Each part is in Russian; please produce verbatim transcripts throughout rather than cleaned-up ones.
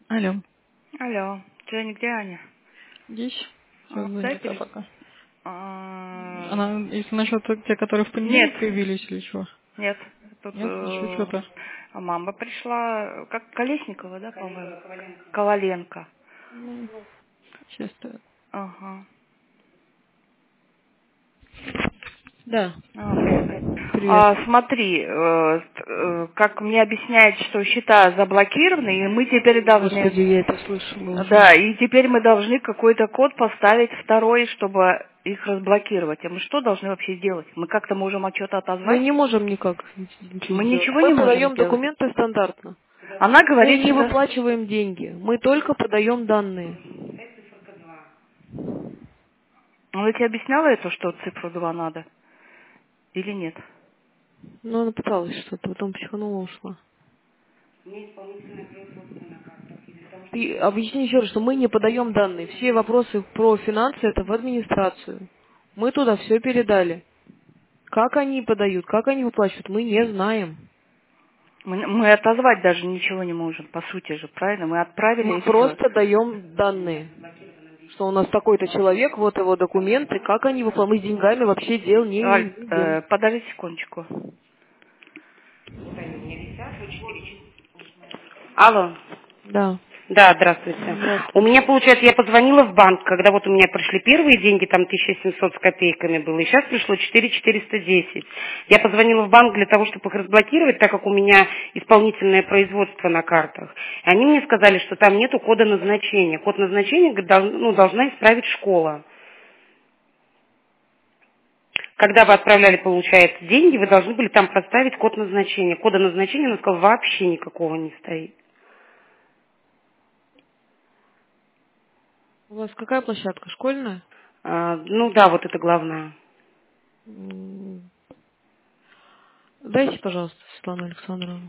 Алло. Алло, Женя, где Аня? Здесь. Все А, занято Сайпель? пока. А, Она, если насчет те, которые в Нет, понедельник появились или что? нет, тут Нет, еще э, что-то. а мама пришла, как Колесникова, да, по-моему? Коваленко. Ну, сейчас. Ага. Да. А, привет. Привет. А, смотри, э, э, как мне объясняют, что счета заблокированы, и мы теперь Господи, должны, я это слышала уже. да, и теперь мы должны какой-то код поставить второй, чтобы их разблокировать. А мы что должны вообще делать? Мы как-то можем отчет Мы отозвать? не можем никак ничего Мы сделать. ничего Мы не можем подаем сделать. документы стандартно. Она Мы говорит, не что... выплачиваем деньги. Мы только подаем данные. Она тебе объясняла это, что цифру два надо? Или нет? Но она пыталась что-то, потом психанула, ушла. И объясни еще раз, что мы не подаем данные. Все вопросы про финансы это в администрацию. Мы туда все передали. Как они подают, как они выплачивают, мы не знаем. Мы, мы отозвать даже ничего не можем, по сути же, правильно? Мы отправили Мы и все. просто даем данные. Что у нас такой-то человек, вот его документы, как они выплачивают. Мы с деньгами вообще дел не Аль, имеем. э, подожди секундочку. Алло. Да. Да, здравствуйте. У Здравствуйте. меня, получается, я позвонила в банк, когда вот у меня пришли первые деньги, там тысяча семьсот с копейками было, и сейчас пришло четыре тысячи четыреста десять. Я позвонила в банк для того, чтобы их разблокировать, так как у меня исполнительное производство на картах. И они мне сказали, что там нету кода назначения. Код назначения дол- ну, должна исправить школа. Когда вы отправляли, получается, деньги, вы должны были там проставить код назначения. Кода назначения, она сказала, вообще никакого не стоит. У вас какая площадка? Школьная? А, ну да, вот это главное. М, Дайте, пожалуйста, Светлану Александровну.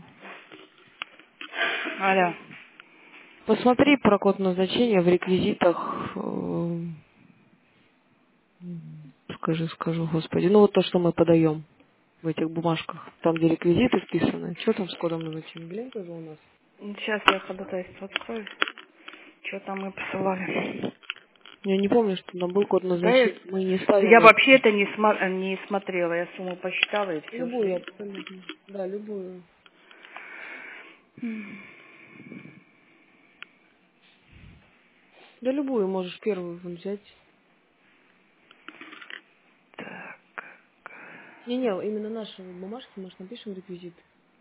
Аля. Посмотри про код назначения в реквизитах. э, Скажи, скажу, господи. Ну вот то, что мы подаем в этих бумажках. Там, где реквизиты вписаны. Что там с кодом назначения? Глянь тоже у нас. Сейчас я ходатайство открою. Что там мы посылали? Я не помню, что там был код Да, я, назначения. Мы не да ставим я это. вообще это не, смо- не смотрела. Я сумму посчитала и все. Любую абсолютно. Да, любую. Да любую можешь первую вон взять. Так, Не-не, именно наши бумажки, может, напишем реквизит.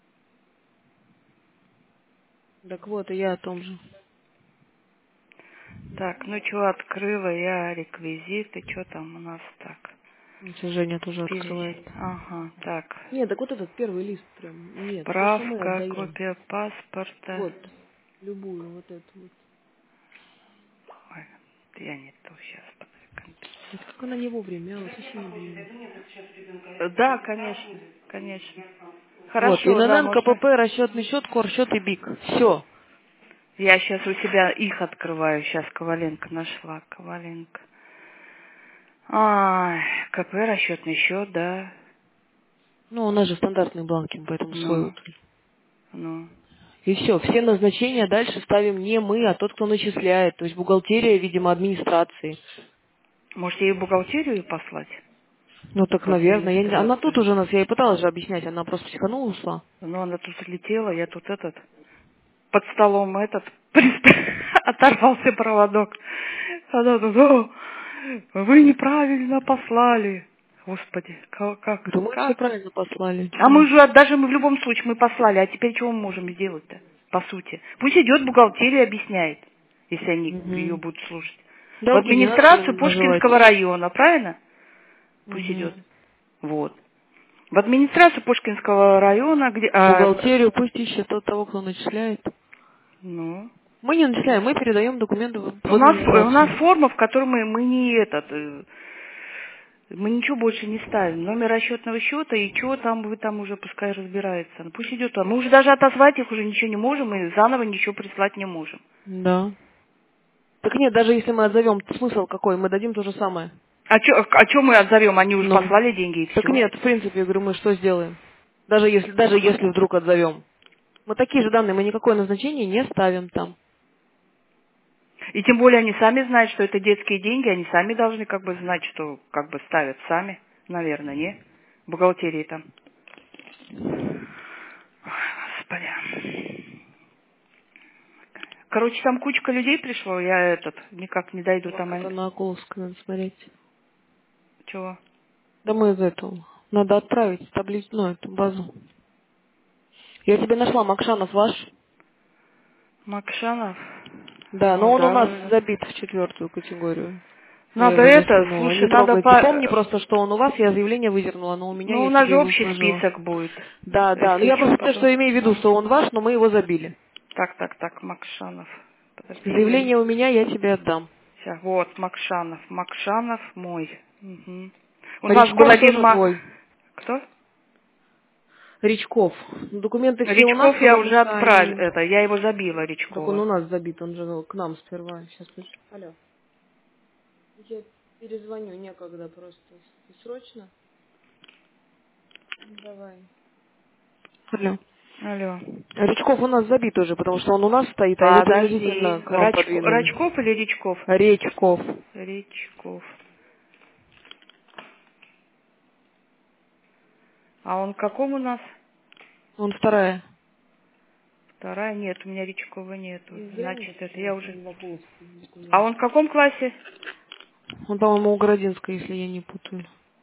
Так вот, и я о том же. так, ну что, открыла я реквизиты, что там у нас так? Сейчас Женя тоже открывает. Перечень. Ага, так. Нет, так вот этот первый лист прям. Нет, то, что мы Справка, отдаем. копия паспорта. Вот, любую, вот эту вот. Ой, я не то сейчас. Это как она не вовремя, а вот совсем не вовремя. Да, конечно, конечно. Вот, Хорошо, да, ИНН, можно. КПП, расчетный счет, корсчет и БИК. Все. Я сейчас у себя их открываю. Сейчас Коваленко нашла. Коваленко. Ай, КП, расчетный счет, да. Ну, у нас же стандартный бланкинг, поэтому свой Ну, вот. ну. И все, все назначения дальше ставим не мы, а тот, кто начисляет. То есть бухгалтерия, видимо, администрации. Может, ей в бухгалтерию послать? Ну так, В наверное. Я не знаю. Она тут администрацию. уже нас, я ей пыталась же объяснять, она просто психанула, ушла. Ну, она тут летела, я тут этот, под столом этот, оторвался проводок. Она тут, о, вы неправильно послали. Господи, как, как, Да мы все как? правильно послали. А мы Чё? же, даже мы в любом случае, мы послали, а теперь чего мы можем сделать-то, по сути? Пусть идет бухгалтерия объясняет, если они ее Угу. будут слушать. В Долги не надо администрацию им наживать. Пушкинского района, правильно? Пусть Угу. идет. Вот. В администрацию Пушкинского района, где... а, Бухгалтерию пусть ищет тот того, кто начисляет. ну, Мы не начисляем, мы передаем документы в в у нас, у нас администрацию. форма, в которой мы, мы не этот, э, мы ничего больше не ставим. Номер расчетного счета и что там, вы там уже пускай разбирается. Ну, пусть идет. Мы уже даже отозвать их уже ничего не можем и заново ничего прислать не можем. Да. Так нет, даже если мы отзовем, смысл какой? Мы дадим то же самое. А что а чё мы отзовем? Они уже Ну. послали деньги и Так все. нет, в принципе, я говорю, мы что сделаем? Даже если, даже если вдруг отзовем. Мы такие же данные, мы никакое назначение не ставим там. И тем более они сами знают, что это детские деньги, они сами должны как бы знать, что как бы ставят сами, наверное, не? В бухгалтерии там. Ой, Господи. Короче, там кучка людей пришло, я этот, никак не дойду там. Это на Окуловской надо смотреть. Чего? Да мы из этого. Надо отправить таблицу, ну, эту базу. Я тебе нашла, Макшанов ваш. Макшанов? Да, но Ну он у да, нас вроде. забит в четвертую категорию. Я Надо его не это, скинула. слушай, Не надо трогайте. по... Помни просто, что он у вас, я заявление выдернула, но у меня Ну, у я нас тебе же его общий сложила. список будет. Да, да. Ну Если я что, просто тебе потом. что имею в виду, что он ваш, но мы его забили. Так, так, так, Макшанов. Подожди, я... Заявление у меня, я тебе отдам. Сейчас, вот, Макшанов. Макшанов мой. Угу. У нас был Речков один тоже ма... твой. Кто? Речков. Документы все у нас, Речков я потому уже что отправил, они... это, я его забила, Так он у Речкова. нас забит, он же к нам сперва. Сейчас, алло. Я перезвоню, некогда просто. Срочно? Давай. Алло. Алло. Речков у нас забит уже, потому что он у нас стоит, а его Подожди. принудительно к вам Рачко... подвинули. Рачков или Речков? Речков. Речков. А он каком у нас? Он вторая. Вторая? Нет, у меня Речкова нету. Из Значит, Яндекса, это я вот, уже... он в Окуловском А документ. он в каком классе? Он, по-моему, у Городинска, если я не путаю.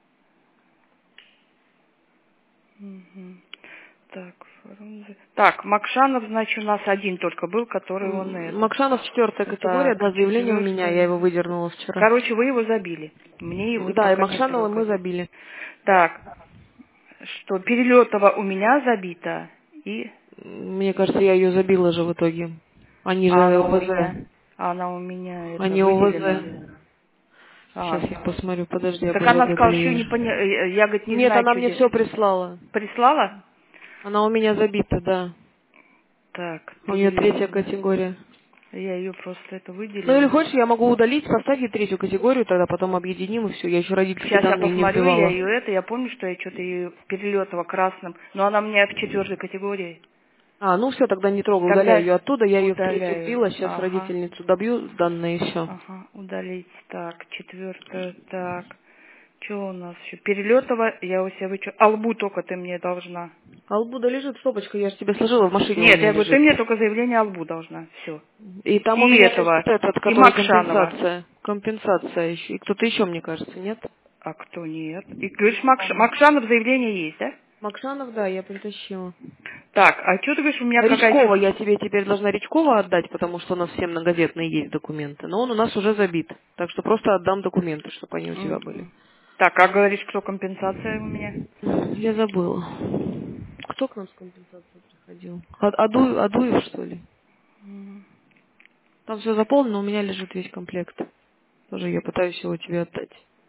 Мгм. Так, Фрунзе. Так, Макшанов, значит, у нас один только был, который он М, это. Макшанов четвертая категория, Так, да, заявление у меня, я четвертый. его выдернула вчера. Короче, вы его забили. Мне его Да, и пока не Макшанова мы трогать. забили. Так, что Перелетова у меня забита, и Мне кажется, я ее забила же в итоге. Они же а она у меня, ОВЗ. а она у меня это Они выделена. ОВЗ. А, Сейчас я посмотрю, подожди, я так она позвоню сказала, что Галине. не поня... э, я, говорит, не Нет, знаю, она что мне делать. все прислала. Прислала? Она у меня забита, да. Так, У нее третья Перелетова. категория. Я ее просто это Ну или выделила. хочешь, я могу удалить, поставь ей третью категорию, тогда потом объединим и все. Я еще родительские Сейчас я данные не посмотрю, я вбивала. ее это, я помню, что я что-то ее Перелетова красным, но она у меня в четвертой категории. А, ну все, тогда не трогай, удаляю Тогда ее оттуда, я ее в третью удаляю. вбила, сейчас Ага. родительницу добью, данные еще. Ага, удалить. Так, четвертое, так. Что у нас еще? Перелетова, я у себя вычу. А лбу только ты мне должна. А лбуда лежит стопочка, я же тебе сложила, в машине у Нет, меня я говорю, ты лежит. мне только заявление о лбу должна. Все. И там у И меня лежит этого, этот, и который Макшанова. компенсация. Компенсация еще. И кто-то еще, мне кажется, нет? А кто нет? И говоришь, Макш... Макшанов заявление есть, да? Макшанов, да, я притащила. Так, а что ты говоришь, у меня какая-то... Речкова, я тебе теперь должна Речкова отдать, потому что у нас все многодетные есть документы. Но он у нас уже забит. Так что просто отдам документы, чтобы они у тебя были. Мгм. Так, а говоришь, кто компенсация у меня? Я забыла. Кто к нам с компенсацией приходил? А- Аду, Адуев, что ли? Мгм. Там все заполнено, у меня лежит весь комплект. Тоже я пытаюсь его тебе отдать.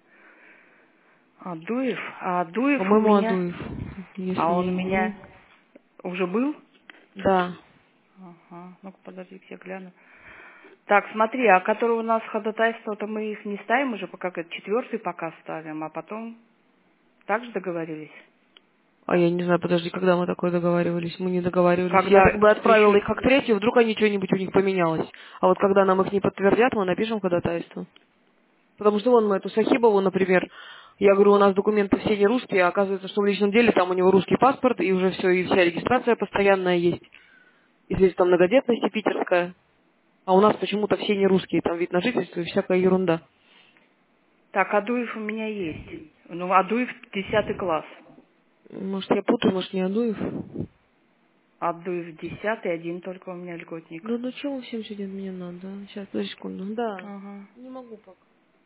Адуев? А Адуев у По-моему, меня... Адуев, если А он я у не меня вру. уже был? Да. Ага, ну-ка подожди, я гляну. Так, смотри, а которые у нас ходатайства-то мы их не ставим уже, пока как четвертый пока ставим, а потом также договорились. А я не знаю, подожди, когда мы такое договаривались? Мы не договаривались. Я Когда так бы ты отправила еще... их как третью, вдруг они что-нибудь у них поменялось. А вот когда нам их не подтвердят, мы напишем ходатайство. Потому что вон мы эту Сахибову, например, я говорю, у нас документы все не русские, а оказывается, что в личном деле там у него русский паспорт, и уже все, и вся регистрация постоянная есть. И здесь там многодетность и питерская. А у нас почему-то все не русские, там вид на жительство и всякая ерунда. Так, Адуев у меня есть. Ну, Адуев десятый класс. Может, я путаю, может, не Адуев? Адуев десятый, один только у меня льготник. Да ну чего всем сегодня мне надо? Сейчас, подожди секунду. Да, Ага. не могу пока.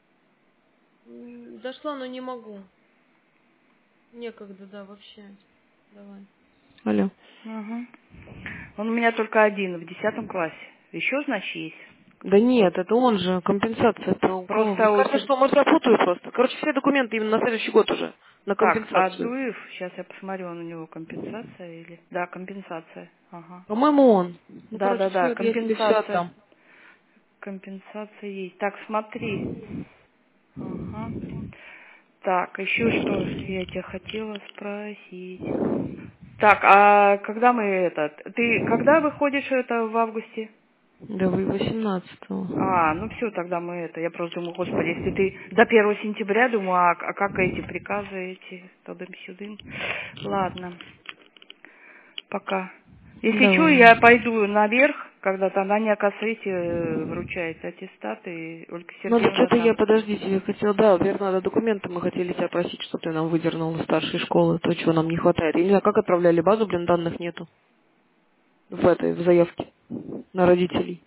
М, Дошла, но не могу. Некогда, да, вообще. Давай. Алло. Ага. Он у меня только один в десятом классе. Еще, значит, есть. Да Вот. нет, это он же, компенсация это у кого? Просто Мне у кажется, тебя... что, может, я путаю просто. Короче, все документы именно на следующий год уже, на Так, компенсацию. Адуев, сейчас я посмотрю, он у него компенсация или... Да, компенсация. Ага. По-моему, он. Ну, короче, Да-да-да, все, это я тебе все компенсация. отдам. Компенсация есть. Так, смотри. Ага. Так, еще что я тебя хотела спросить. Так, а когда мы это... Ты когда выходишь это в августе? Да вы восемнадцатого. А, ну все, тогда мы это. Я просто думаю, господи, если ты до первого сентября, думаю, а, а как эти приказы эти, тудым-сюдым. Ладно, пока. Если что, Давай. я пойду наверх, когда там Аня, оказывается, эти, э, вручает аттестаты, и Ольга Надо Сергеевна что-то я, там. подождите, я хотела, да, верно, надо документы, мы хотели тебя просить, чтобы ты нам выдернул из старшей школы, то, чего нам не хватает. Я не знаю, как отправляли базу, блин, данных нету. В этой, в заявке. На родителей.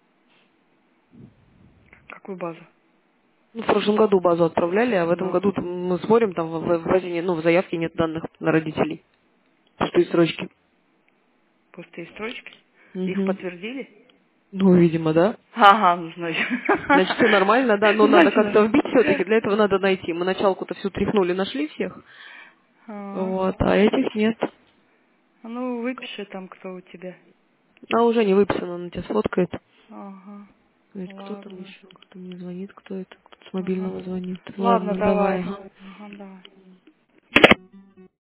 Какую базу? Ну, в прошлом году базу отправляли, а в этом Ну, году мы смотрим, там в, в базе нет, ну, в заявке нет данных на родителей. Пустые строчки. пустые строчки. Их Угу. подтвердили? Ну, видимо, да. Ага, ну значит. Значит, все нормально, да, но надо как-то Значит. вбить все-таки, для этого надо найти. Мы началку-то всю тряхнули, нашли всех, А, вот, а этих нет. ну, выпиши там, кто у тебя. А уже не выписано, она тебя сфоткает. Ага. Говорит, кто там Ладно. еще, кто мне звонит, кто это, кто с Ага. мобильного звонит. Ладно, Ладно, давай. давай. Ага.